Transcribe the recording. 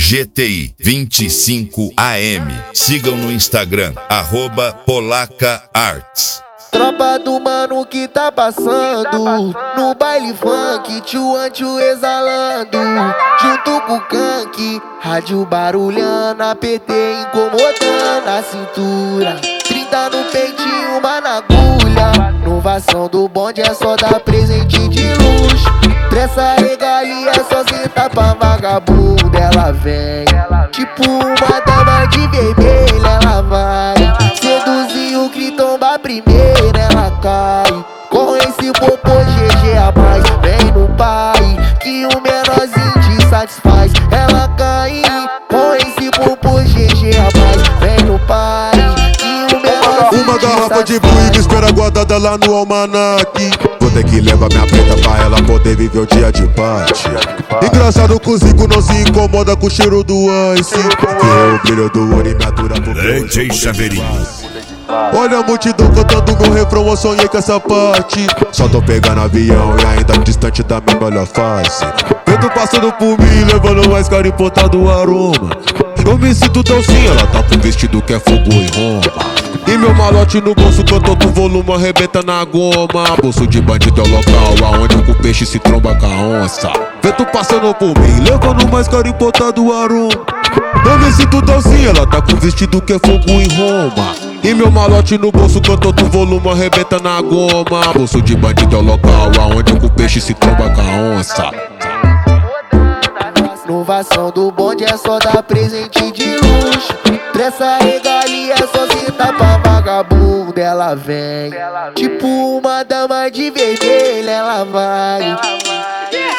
GTI 25 AM. Sigam no Instagram, @PolacaArts. Tropa do mano que tá passando no baile funk, tchu exalando junto com o Kank, rádio barulhando, APT incomodando a cintura, 30 no peitinho, uma na agulha. Inovação do bonde é só dar presente de luxo, pressa regalia é só sentar pra vagabundo. Ela vem tipo uma dama de vermelho, ela vai seduzir o que tomba primeiro. Ela cai com esse popô GG a mais, vem no pai que o menorzinho te satisfaz. Ela cai com esse popô GG a mais, vem no pai que o menorzinho uma garrafa de Buick espera guardada lá no almanaque. Vou ter que levar minha preta pra ela poder viver o dia de parte. Engraçado que o Zico não se incomoda com o cheiro do ice, vê o brilho do ouro e me atura por DJ Chaveirinho. Olha a multidão cantando meu refrão, eu sonhei com essa parte. Só tô pegando avião e ainda distante da minha melhor face. Vento passando por mim, levando mais caro importado aroma. Eu me sinto tão sim, ela tá com vestido que é fogo em Roma. E meu malote no bolso, cantou com volume, arrebenta na goma. Bolso de bandido é o local aonde o peixe se tromba com a onça. Vento passando por mim, levando mais caro importado aroma. Eu me sinto tão sim, ela tá com vestido que é fogo em Roma. E meu malote no bolso, cantou com volume, arrebenta na goma. Bolso de bandido é o local aonde o peixe se tromba com a onça. Inovação do bonde é só dar presente de luxo, pressa regalia é só sentar pra vagabundo. Ela vem tipo uma dama de vermelho, ela vai